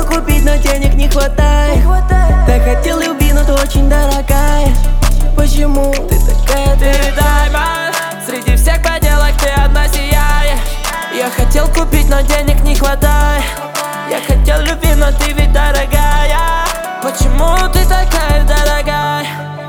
хотел купить, но денег не хватает. Так хотел любви, но ты очень дорогая. Почему ты такая? Ты даймонд, среди всех поделок ты одна сияешь. Я хотел купить, но денег не хватает. Я хотел любви, но ты ведь дорогая. Почему ты такая дорогая?